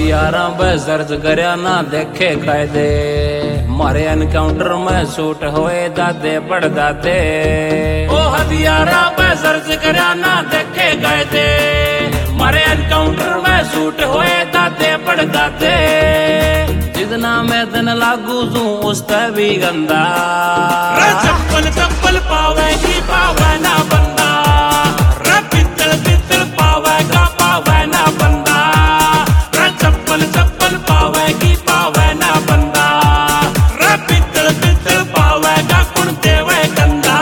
हथियारा पे सर्च करया ना देखे कायदे, मारे एनकाउंटर में शूट होए दादे पड़ दादे। ओ हथियारा पे सर्च करया ना देखे कायदे, मारे एनकाउंटर में शूट होए दादे पड़ दादे। जितना मैं तन लागू तू उसका भी गंदा, चप्पल चप्पल पावेगी पावे ना बंदा, पित्तल पित्तल पावेगा पावे ना बंदा। चप्पल चप्पल पावेगी पावे ना बंदा, पित्तल पित्तल पावेगा कुण देवे गंदा।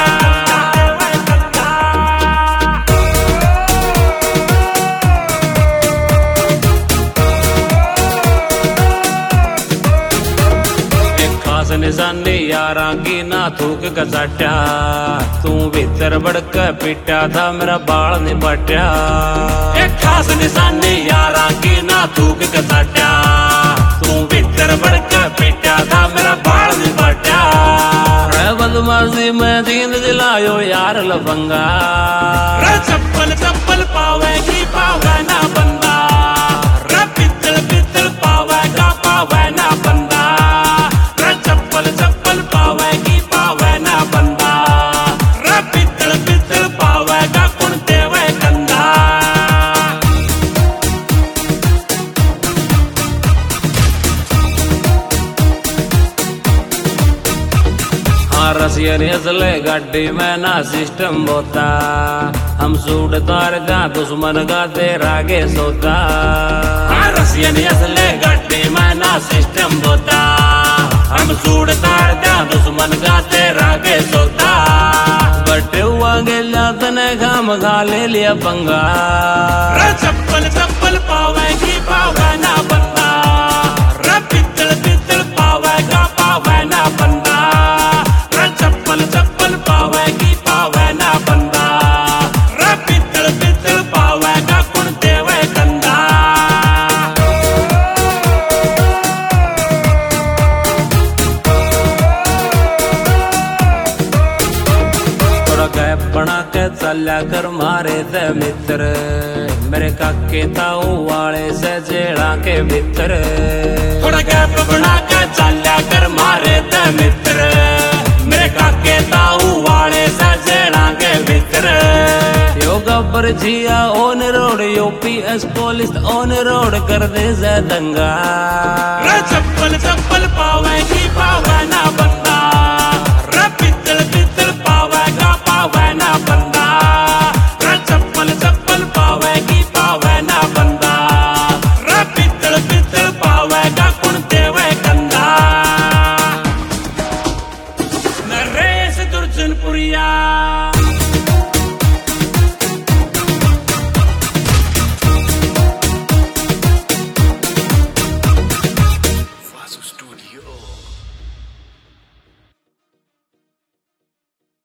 निशानी यारा की ना थूक कसाट्या, तू भीतर बड़क पिटा था मेरा बाल निपट्या। एक खास निशानी यारा की ना थूक कसाट्या, तू भीतर बड़क पिटा था मेरा बाल निपट्या। बदमाशी में दीन दिलायो यार लफंगा, चप्पल चप्पल पावेगी पावे ना बंदा, पित्तल पित्तल पावेगा पावे ना बंदा। चप्पल चप्पल पावेगी पावे ना बंदा, पित्तल पित्तल पावेगा कुण देवे गंदा। हाँ रसियन असले गाड़ी में ना सिस्टम होता, हम सूट तार का दुश्मन का तेरा आगे सोता। हाँ रसियन असले गाड़ी में ना सिस्टम होता, हम सूट तार का दुश्मन का तेरा आगे सोता। बटे हुआ गेला तने घाम खा ले लिया पंगा, चप्पल चप्पल पावेगी पावे ना बंदा, पित्तल पित्तल पावेगा पावे ना बंदा। चप्पल चप्पल पावेगी पावे ना बंदा, पित्तल पित्तल पावेगा कुण देवे गंदा। बना के चल्या कर मारे ते मित्र, मेरे काके ताऊ वाले से जेड़ा के भीतर। थोड़ा गैप बना के चल्या कर मारे ते मित्र, मेरे काके ताऊ वाले से जेड़ा के भीतर। यो गब्बर जिया on road, UPS police on road कर दे से दंगा। चप्पल चप्पल पावेगी पावे ना बंदा, पित्तल पित्तल पावेगा पावे ना बंदा। चप्पल चप्पल पावेगी पावे ना बंदा, पित्तल पित्तल पावेगा कुण देवे गंदा। नरेश दुर्जनपुरिया।